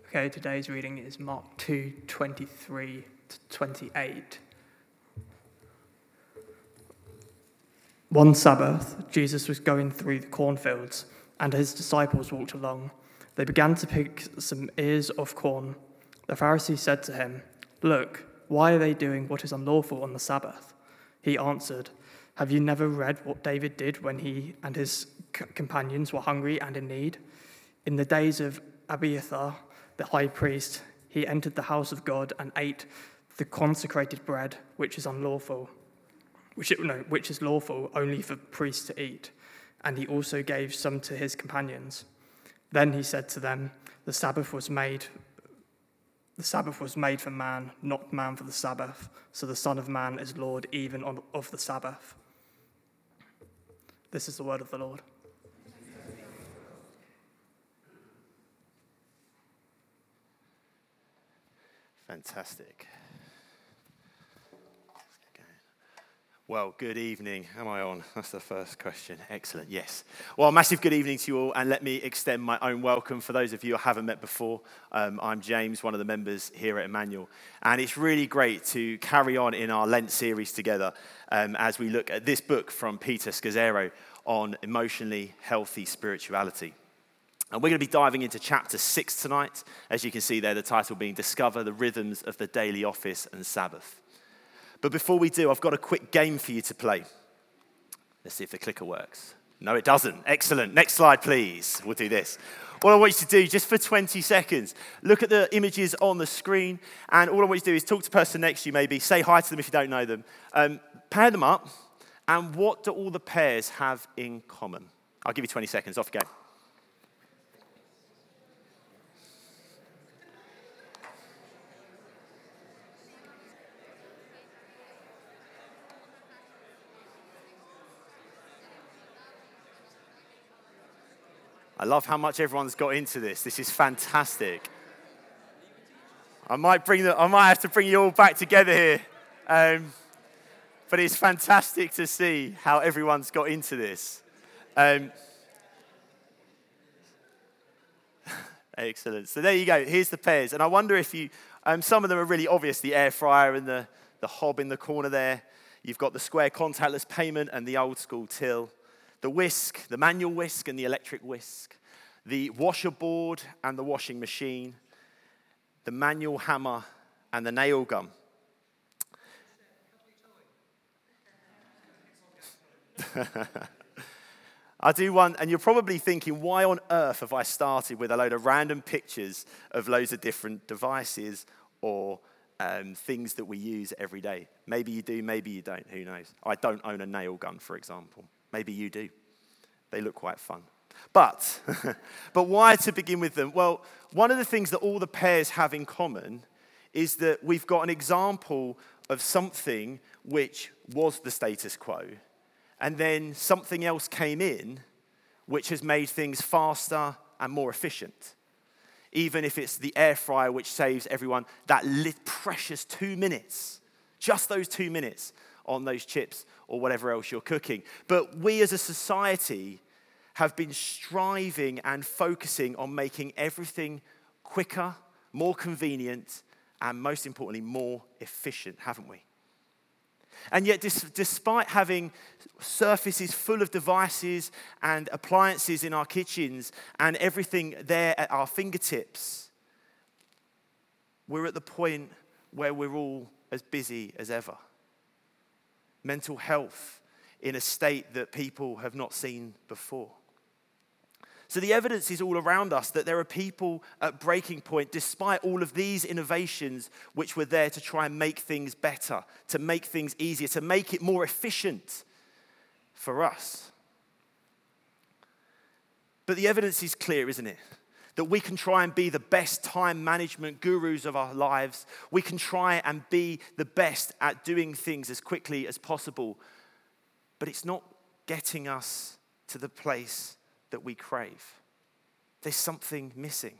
Okay, today's reading is Mark 2:23 to 28. One Sabbath, Jesus was going through the cornfields, and his disciples walked along. They began to pick some ears of corn. The Pharisees said to him, "Look, why are they doing what is unlawful on the Sabbath?" He answered, "Have you never read what David did when he and his companions were hungry and in need? In the days of Abiathar, the high priest, he entered the house of God and ate the consecrated bread, which is lawful only for priests to eat, and he also gave some to his companions. Then he said to them, the Sabbath was made for man, not man for the Sabbath, so the Son of Man is Lord even of the Sabbath." This is the word of the Lord. Fantastic. Well, good evening. Am I on? That's the first question. Excellent. Yes. Well, massive good evening to you all, and let me extend my own welcome for those of you I haven't met before. I'm James, one of the members here at Emmanuel, and it's really great to carry on in our Lent series together as we look at this book from Peter Scazzero on emotionally healthy spirituality. And we're going to be diving into chapter 6 tonight. As you can see there, the title being Discover the Rhythms of the Daily Office and Sabbath. But before we do, I've got a quick game for you to play. Let's see if the clicker works. No, it doesn't. Excellent. Next slide, please. We'll do this. What I want you to do, just for 20 seconds, look at the images on the screen, and all I want you to do is talk to the person next to you maybe, say hi to them if you don't know them, pair them up, and what do all the pairs have in common? I'll give you 20 seconds. Off you go. I love how much everyone's got into this. This is fantastic. I might have to bring you all back together here. But it's fantastic to see how everyone's got into this. Excellent. So there you go. Here's the pairs. And I wonder if you, some of them are really obvious, the air fryer and the hob in the corner there. You've got the square contactless payment and the old school till. The whisk, the manual whisk and the electric whisk, the washer board and the washing machine, the manual hammer and the nail gun. I do one, and you're probably thinking, why on earth have I started with a load of random pictures of loads of different devices or things that we use every day? Maybe you do, maybe you don't, who knows? I don't own a nail gun, for example. Maybe you do. They look quite fun. But why to begin with them? Well, one of the things that all the pairs have in common is that we've got an example of something which was the status quo, and then something else came in which has made things faster and more efficient. Even if it's the air fryer which saves everyone that precious 2 minutes, just those 2 minutes on those chips or whatever else you're cooking. But we as a society have been striving and focusing on making everything quicker, more convenient, and most importantly, more efficient, haven't we? And yet, despite having surfaces full of devices and appliances in our kitchens and everything there at our fingertips, we're at the point where we're all as busy as ever. Mental health in a state that people have not seen before. So the evidence is all around us that there are people at breaking point, despite all of these innovations which were there to try and make things better, to make things easier, to make it more efficient for us. But the evidence is clear, isn't it? That we can try and be the best time management gurus of our lives. We can try and be the best at doing things as quickly as possible. But it's not getting us to the place that we crave. There's something missing.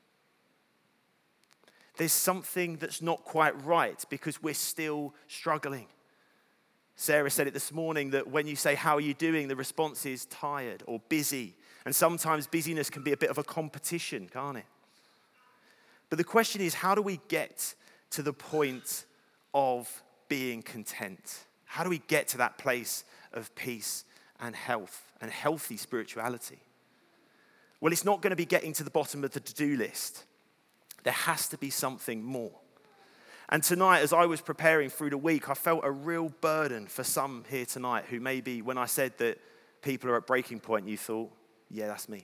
There's something that's not quite right because we're still struggling. Sarah said it this morning that when you say, "How are you doing?" the response is tired or busy. And sometimes busyness can be a bit of a competition, can't it? But the question is, how do we get to the point of being content? How do we get to that place of peace and health and healthy spirituality? Well, it's not going to be getting to the bottom of the to-do list. There has to be something more. And tonight, as I was preparing through the week, I felt a real burden for some here tonight who maybe, when I said that people are at breaking point, you thought, yeah, that's me.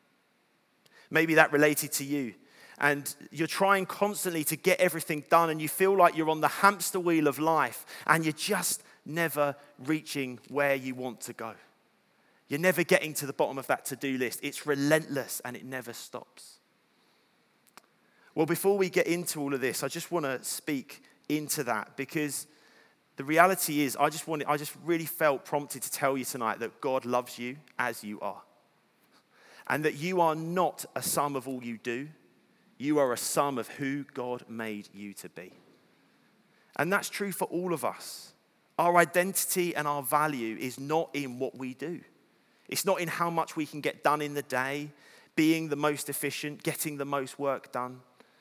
Maybe that related to you. And you're trying constantly to get everything done, and you feel like you're on the hamster wheel of life, and you're just never reaching where you want to go. You're never getting to the bottom of that to-do list. It's relentless, and it never stops. Well, before we get into all of this, I just want to speak into that, because the reality is I just really felt prompted to tell you tonight that God loves you as you are. And that you are not a sum of all you do. You are a sum of who God made you to be. And that's true for all of us. Our identity and our value is not in what we do. It's not in how much we can get done in the day, being the most efficient, getting the most work done.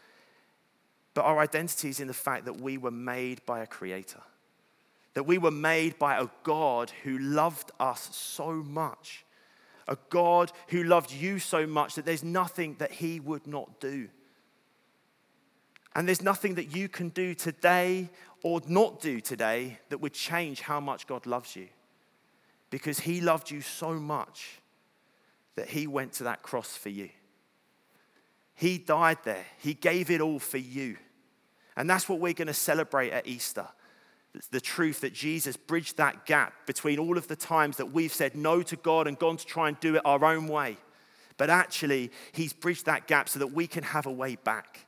But our identity is in the fact that we were made by a creator. That we were made by a God who loved us so much. A God who loved you so much that there's nothing that he would not do. And there's nothing that you can do today or not do today that would change how much God loves you. Because he loved you so much that he went to that cross for you. He died there. He gave it all for you. And that's what we're going to celebrate at Easter. It's the truth that Jesus bridged that gap between all of the times that we've said no to God and gone to try and do it our own way. But actually, he's bridged that gap so that we can have a way back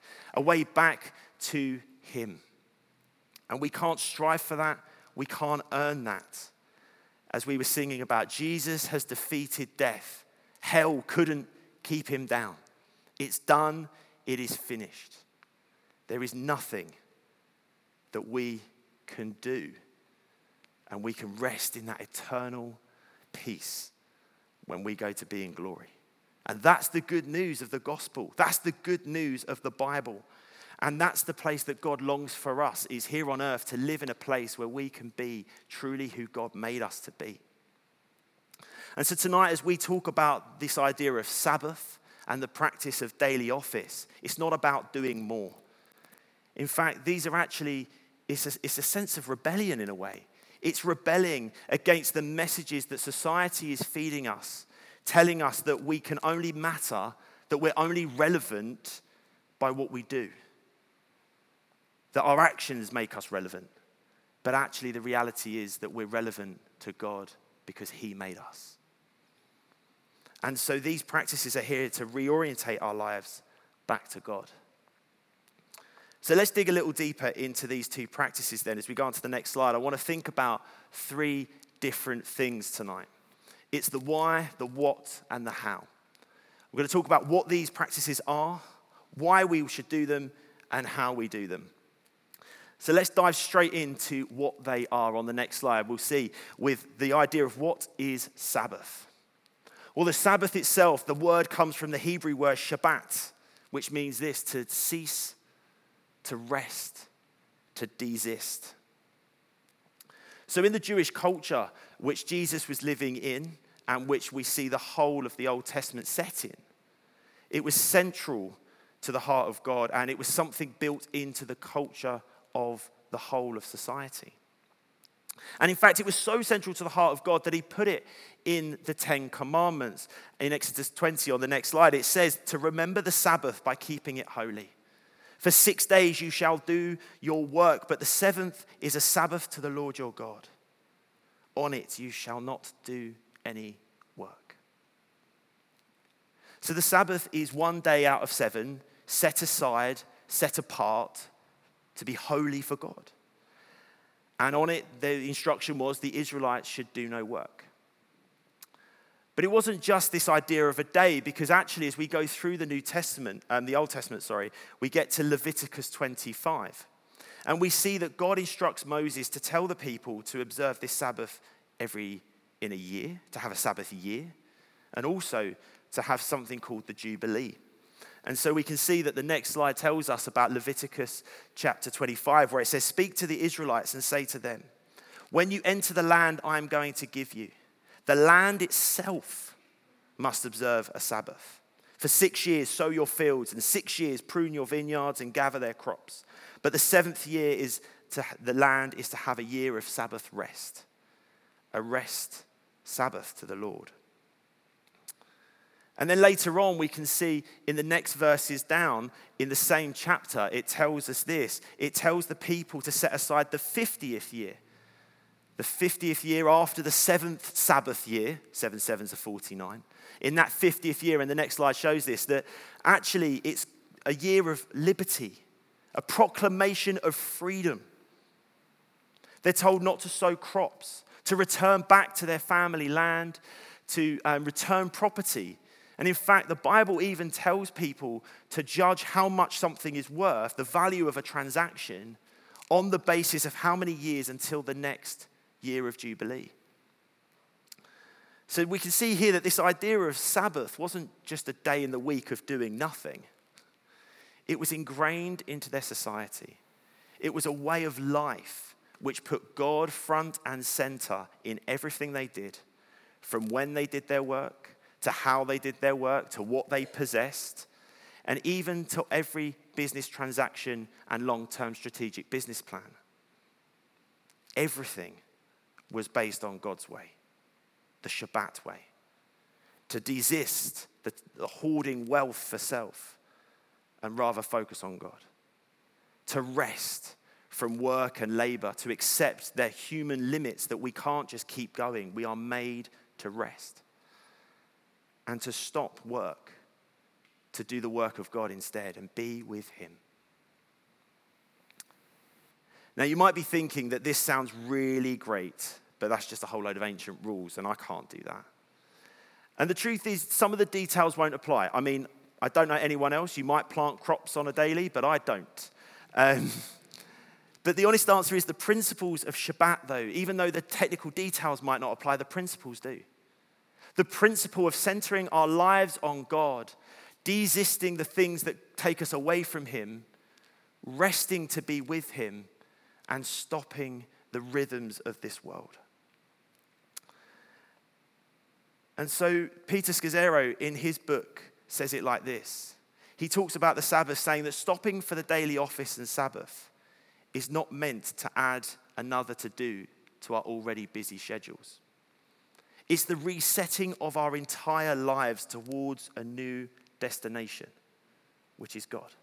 to him. And we can't strive for that. We can't earn that. As we were singing about, Jesus has defeated death. Hell couldn't keep him down. It's done. It is finished. There is nothing that we can do, and we can rest in that eternal peace when we go to be in glory. And that's the good news of the gospel. That's the good news of the Bible. And that's the place that God longs for us, is here on earth, to live in a place where we can be truly who God made us to be. And so tonight, as we talk about this idea of Sabbath and the practice of daily office, it's not about doing more. In fact, these are actually, it's a sense of rebellion in a way. It's rebelling against the messages that society is feeding us, telling us that we can only matter, that we're only relevant by what we do. That our actions make us relevant. But actually the reality is that we're relevant to God because he made us. And so these practices are here to reorientate our lives back to God. So let's dig a little deeper into these two practices then. As we go on to the next slide, I want to think about three different things tonight. It's the why, the what, and the how. We're going to talk about what these practices are, why we should do them, and how we do them. So let's dive straight into what they are on the next slide. We'll see with the idea of what is Sabbath. Well, the Sabbath itself, the word comes from the Hebrew word Shabbat, which means this: to cease, to rest, to desist. So in the Jewish culture, which Jesus was living in, and which we see the whole of the Old Testament set in, it was central to the heart of God, and it was something built into the culture of the whole of society. And in fact, it was so central to the heart of God that he put it in the Ten Commandments. In Exodus 20, on the next slide, it says to remember the Sabbath by keeping it holy. For 6 days you shall do your work, but the seventh is a Sabbath to the Lord your God. On it you shall not do any work. So the Sabbath is 1 day out of 7, set aside, set apart, to be holy for God. And on it, the instruction was the Israelites should do no work. But it wasn't just this idea of a day, because actually as we go through the the Old Testament, we get to Leviticus 25. And we see that God instructs Moses to tell the people to observe this Sabbath in a year, to have a Sabbath year, and also to have something called the Jubilee. And so we can see that the next slide tells us about Leviticus chapter 25, where it says, "Speak to the Israelites and say to them, when you enter the land I am going to give you, the land itself must observe a Sabbath. For 6 years sow your fields, and 6 years prune your vineyards and gather their crops. But the 7th year the land is to have a year of Sabbath rest, a rest Sabbath to the Lord." And then later on, we can see in the next verses down in the same chapter, it tells us this. It tells the people to set aside the 50th year. The 50th year after the 7th Sabbath year, 7 sevens are 49. In that 50th year, and the next slide shows this, that actually it's a year of liberty, a proclamation of freedom. They're told not to sow crops, to return back to their family land, to return property. And in fact, the Bible even tells people to judge how much something is worth, the value of a transaction, on the basis of how many years until the next year of Jubilee. So we can see here that this idea of Sabbath wasn't just a day in the week of doing nothing. It was ingrained into their society. It was a way of life which put God front and center in everything they did, from when they did their work, to how they did their work, to what they possessed, and even to every business transaction and long-term strategic business plan. Everything was based on God's way, the Shabbat way, to desist the hoarding wealth for self and rather focus on God, to rest from work and labor, to accept their human limits, that we can't just keep going. We are made to rest, and to stop work, to do the work of God instead and be with him. Now, you might be thinking that this sounds really great, but that's just a whole load of ancient rules, and I can't do that. And the truth is, some of the details won't apply. I mean, I don't know anyone else. You might plant crops on a daily, but I don't. But the honest answer is the principles of Shabbat, though, even though the technical details might not apply, the principles do. The principle of centering our lives on God, desisting the things that take us away from him, resting to be with him, and stopping the rhythms of this world. And so Peter Scazzero, in his book, says it like this. He talks about the Sabbath, saying that stopping for the daily office and Sabbath is not meant to add another to-do to our already busy schedules. It's the resetting of our entire lives towards a new destination, which is God.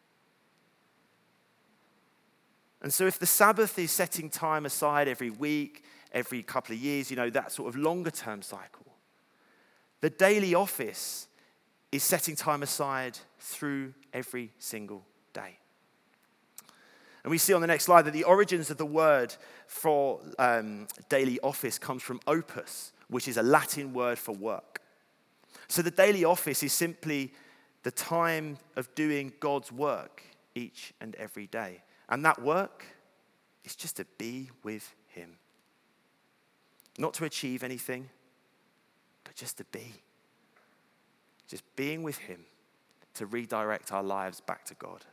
And so if the Sabbath is setting time aside every week, every couple of years, that sort of longer term cycle, the daily office is setting time aside through every single day. And we see on the next slide that the origins of the word for daily office comes from opus, which is a Latin word for work. So the daily office is simply the time of doing God's work each and every day. And that work is just to be with him. Not to achieve anything, but just to be. Just being with him to redirect our lives back to God.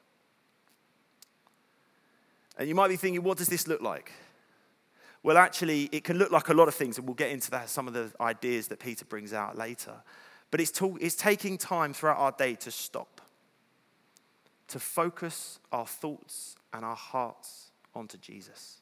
And you might be thinking, what does this look like? Well, actually, it can look like a lot of things, and we'll get into that, some of the ideas that Peter brings out later. But it's taking time throughout our day to stop, to focus our thoughts and our hearts onto Jesus.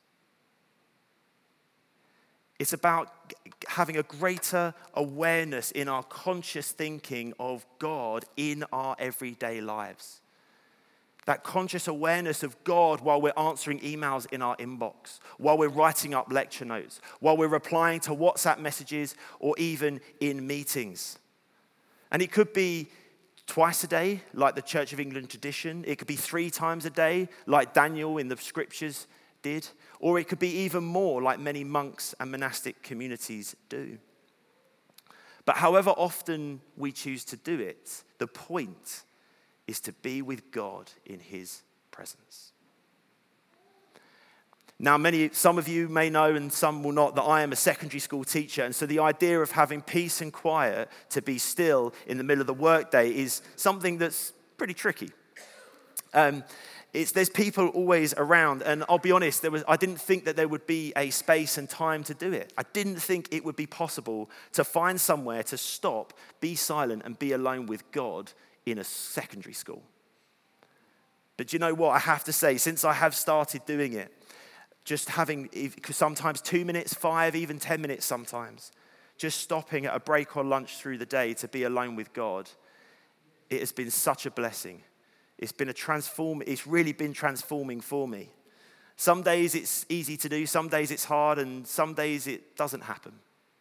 It's about having a greater awareness in our conscious thinking of God in our everyday lives. That conscious awareness of God while we're answering emails in our inbox, while we're writing up lecture notes, while we're replying to WhatsApp messages, or even in meetings. And it could be twice a day, like the Church of England tradition. It could be 3 times a day, like Daniel in the scriptures did. Or it could be even more, like many monks and monastic communities do. But however often we choose to do it, the point is to be with God in his presence. Now, some of you may know and some will not that I am a secondary school teacher, and so the idea of having peace and quiet to be still in the middle of the workday is something that's pretty tricky. There's people always around, and I'll be honest, I didn't think that there would be a space and time to do it. I didn't think it would be possible to find somewhere to stop, be silent, and be alone with God in a secondary school. But do you know what? I have to say, since I have started doing it, just having sometimes 2 minutes, 5, even 10 minutes sometimes, just stopping at a break or lunch through the day to be alone with God, it has been such a blessing. It's really been transforming for me. Some days it's easy to do, some days it's hard, and some days it doesn't happen.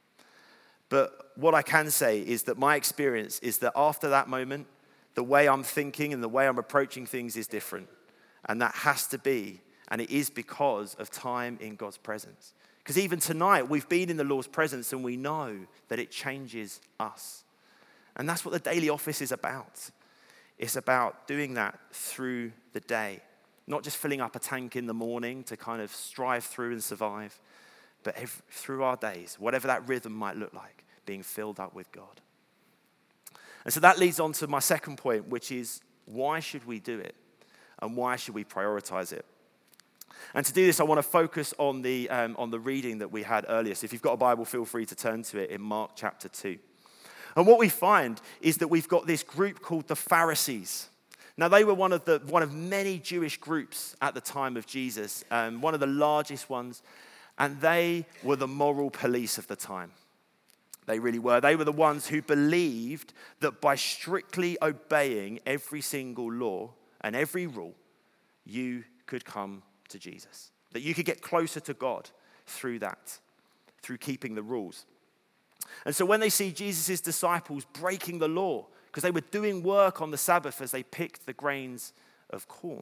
But what I can say is that my experience is that after that moment, the way I'm thinking and the way I'm approaching things is different. And that has to be, and it is because of time in God's presence. Because even tonight, we've been in the Lord's presence and we know that it changes us. And that's what the daily office is about. It's about doing that through the day. Not just filling up a tank in the morning to kind of strive through and survive, but through our days, whatever that rhythm might look like, being filled up with God. And so that leads on to my second point, which is why should we do it? And why should we prioritize it? And to do this, I want to focus on the reading that we had earlier. So if you've got a Bible, feel free to turn to it in Mark chapter 2. And what we find is that we've got this group called the Pharisees. Now, they were one of many Jewish groups at the time of Jesus, one of the largest ones, and they were the moral police of the time. They really were. They were the ones who believed that by strictly obeying every single law and every rule, you could come to Jesus. That you could get closer to God through that, through keeping the rules. And so when they see Jesus' disciples breaking the law, because they were doing work on the Sabbath as they picked the grains of corn,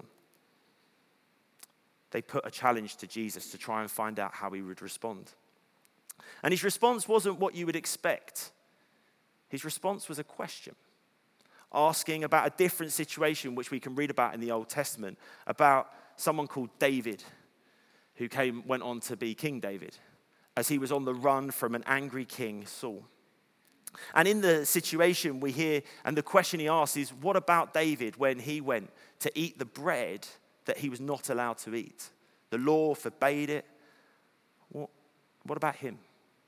they put a challenge to Jesus to try and find out how he would respond. And his response wasn't what you would expect. His response was a question, asking about a different situation which we can read about in the Old Testament, about someone called David, who went on to be King David, as he was on the run from an angry king, Saul. And in the situation we hear, and the question he asks is, what about David when he went to eat the bread that he was not allowed to eat? The law forbade it. What about him?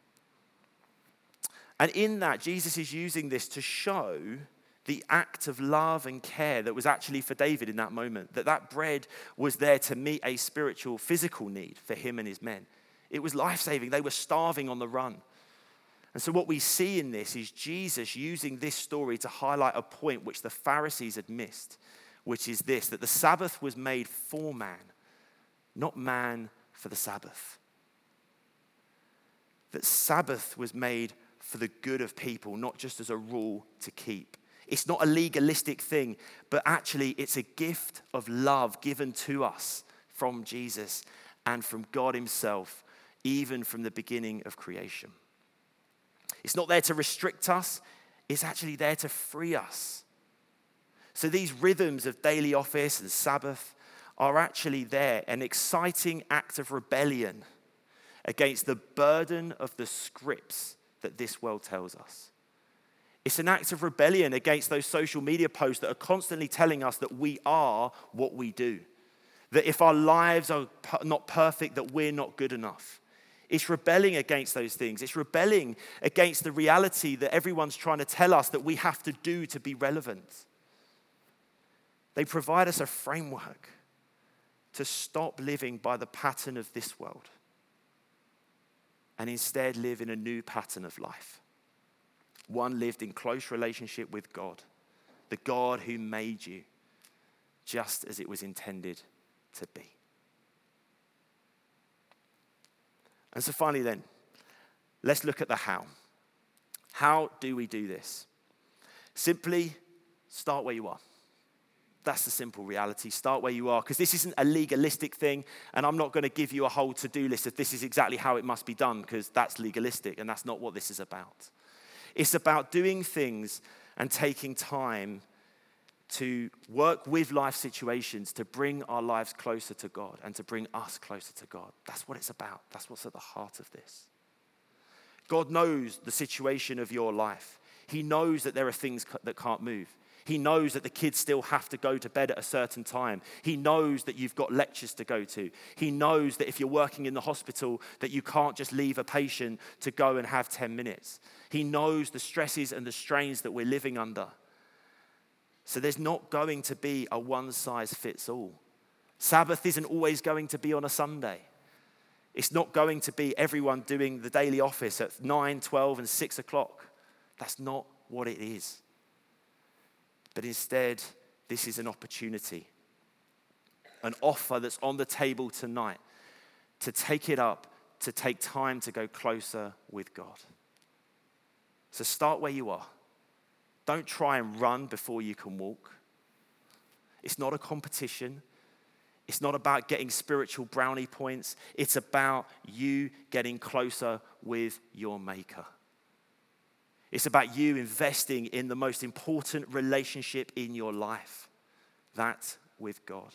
And in that, Jesus is using this to show the act of love and care that was actually for David in that moment. That bread was there to meet a spiritual, physical need for him and his men. It was life-saving. They were starving on the run. And so what we see in this is Jesus using this story to highlight a point which the Pharisees had missed, which is this, that the Sabbath was made for man, not man for the Sabbath. That Sabbath was made for the good of people, not just as a rule to keep. It's not a legalistic thing, but actually it's a gift of love given to us from Jesus and from God himself, even from the beginning of creation. It's not there to restrict us, it's actually there to free us. So these rhythms of daily office and Sabbath are actually there, an exciting act of rebellion against the burden of the scripts that this world tells us. It's an act of rebellion against those social media posts that are constantly telling us that we are what we do. That if our lives are not perfect, that we're not good enough. It's rebelling against those things. It's rebelling against the reality that everyone's trying to tell us that we have to do to be relevant. They provide us a framework to stop living by the pattern of this world and instead live in a new pattern of life. One lived in close relationship with God, the God who made you just as it was intended to be. And so finally then, let's look at the how. How do we do this? Simply start where you are. That's the simple reality. Start where you are, because this isn't a legalistic thing, and I'm not going to give you a whole to-do list of this is exactly how it must be done, because that's legalistic, and that's not what this is about. It's about doing things and taking time to work with life situations to bring our lives closer to God and to bring us closer to God. That's what it's about. That's what's at the heart of this. God knows the situation of your life. He knows that there are things that can't move. He knows that the kids still have to go to bed at a certain time. He knows that you've got lectures to go to. He knows that if you're working in the hospital, that you can't just leave a patient to go and have 10 minutes. He knows the stresses and the strains that we're living under. So there's not going to be a one-size-fits-all. Sabbath isn't always going to be on a Sunday. It's not going to be everyone doing the daily office at 9, 12, and 6 o'clock. That's not what it is. But instead, this is an opportunity, an offer that's on the table tonight to take it up, to take time to go closer with God. So start where you are. Don't try and run before you can walk. It's not a competition. It's not about getting spiritual brownie points. It's about you getting closer with your Maker. It's about you investing in the most important relationship in your life, that with God.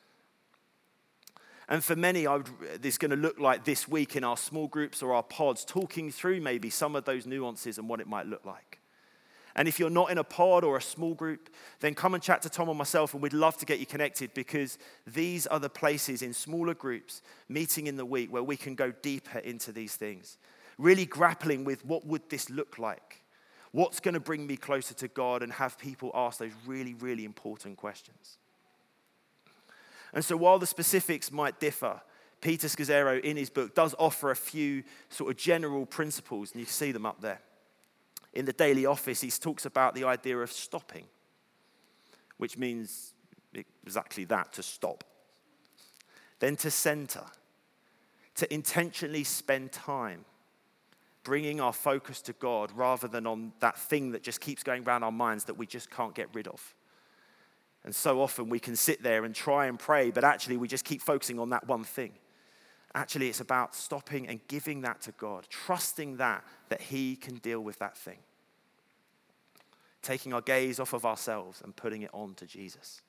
And for many, this is going to look like this week in our small groups or our pods, talking through maybe some of those nuances and what it might look like. And if you're not in a pod or a small group, then come and chat to Tom or myself, and we'd love to get you connected, because these are the places in smaller groups, meeting in the week, where we can go deeper into these things. Really grappling with what would this look like? What's going to bring me closer to God, and have people ask those really, really important questions. And so while the specifics might differ, Peter Scazzero in his book does offer a few sort of general principles, and you can see them up there. In the daily office, he talks about the idea of stopping, which means exactly that, to stop. Then to center, to intentionally spend time bringing our focus to God rather than on that thing that just keeps going around our minds that we just can't get rid of. And so often we can sit there and try and pray, but actually we just keep focusing on that one thing. Actually, it's about stopping and giving that to God, trusting that he can deal with that thing. Taking our gaze off of ourselves and putting it on to Jesus.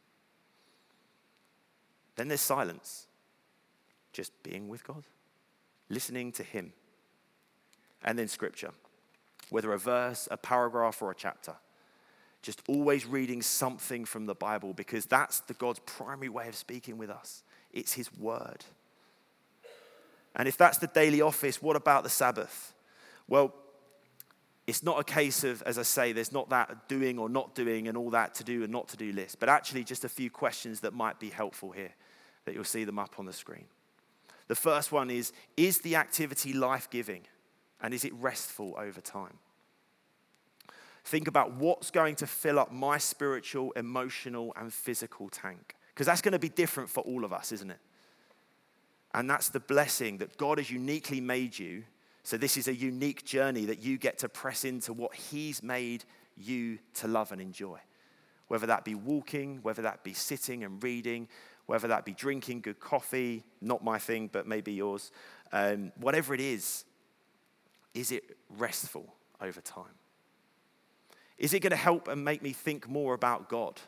Then there's silence, just being with God, listening to him. And then scripture, whether a verse, a paragraph, or a chapter. Just always reading something from the Bible, because that's God's primary way of speaking with us. It's his word. And if that's the daily office, what about the Sabbath? Well, it's not a case of, as I say, there's not that doing or not doing and all that to do and not to do list, but actually just a few questions that might be helpful here, that you'll see them up on the screen. The first one is the activity life-giving, and is it restful over time? Think about what's going to fill up my spiritual, emotional, and physical tank, because that's going to be different for all of us, isn't it? And that's the blessing that God has uniquely made you. So this is a unique journey that you get to press into what he's made you to love and enjoy. Whether that be walking, whether that be sitting and reading, whether that be drinking good coffee, not my thing, but maybe yours. Whatever it is it restful over time? Is it going to help and make me think more about God?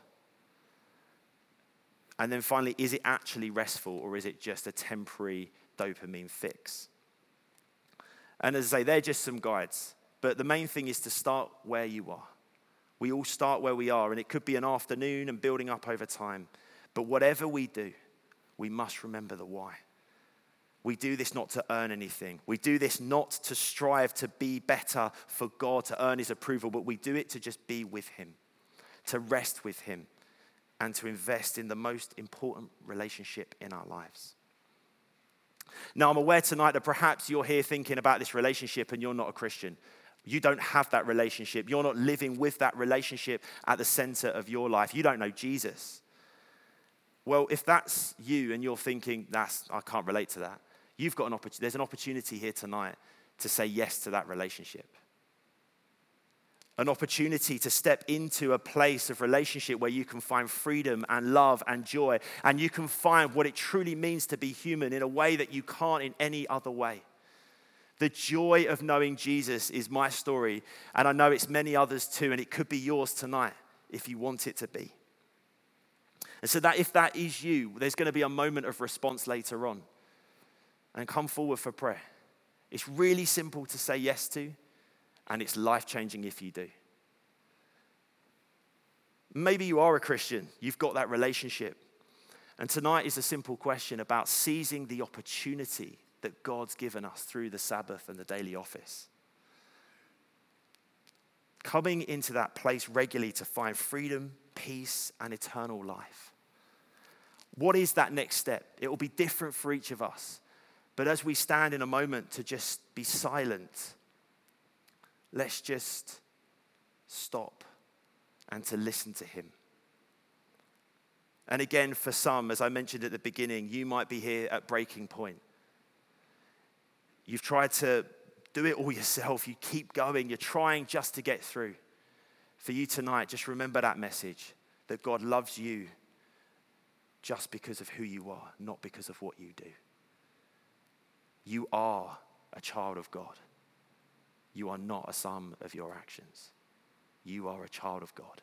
And then finally, is it actually restful, or is it just a temporary dopamine fix? And as I say, they're just some guides. But the main thing is to start where you are. We all start where we are, and it could be an afternoon and building up over time. But whatever we do, we must remember the why. We do this not to earn anything. We do this not to strive to be better for God, to earn his approval, but we do it to just be with him, to rest with him, and to invest in the most important relationship in our lives. Now, I'm aware tonight that perhaps you're here thinking about this relationship and you're not a Christian. You don't have that relationship. You're not living with that relationship at the center of your life. You don't know Jesus. Well, if that's you and you're thinking, I can't relate to that, there's an opportunity here tonight to say yes to that relationship. An opportunity to step into a place of relationship where you can find freedom and love and joy, and you can find what it truly means to be human in a way that you can't in any other way. The joy of knowing Jesus is my story, and I know it's many others too, and it could be yours tonight if you want it to be. And so that if that is you, there's going to be a moment of response later on. And come forward for prayer. It's really simple to say yes to, and it's life-changing if you do. Maybe you are a Christian. You've got that relationship. And tonight is a simple question about seizing the opportunity that God's given us through the Sabbath and the daily office. Coming into that place regularly to find freedom, peace, and eternal life. What is that next step? It will be different for each of us. But as we stand in a moment to just be silent, let's just stop and to listen to him. And again, for some, as I mentioned at the beginning, you might be here at breaking point. You've tried to do it all yourself. You keep going. You're trying just to get through. For you tonight, just remember that message, that God loves you just because of who you are, not because of what you do. You are a child of God. You are not a sum of your actions. You are a child of God.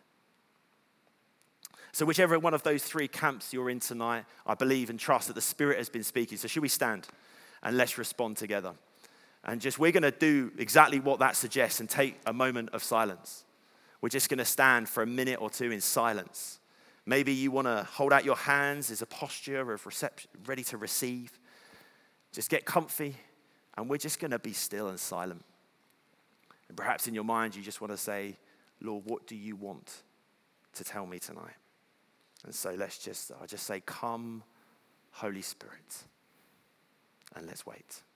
So whichever one of those three camps you're in tonight, I believe and trust that the Spirit has been speaking. So should we stand and let's respond together? And we're going to do exactly what that suggests and take a moment of silence. We're just going to stand for a minute or two in silence. Maybe you want to hold out your hands as a posture of reception, ready to receive. Just get comfy, and we're just going to be still and silent. And perhaps in your mind, you just want to say, Lord, what do you want to tell me tonight? And so I just say, come, Holy Spirit, and let's wait.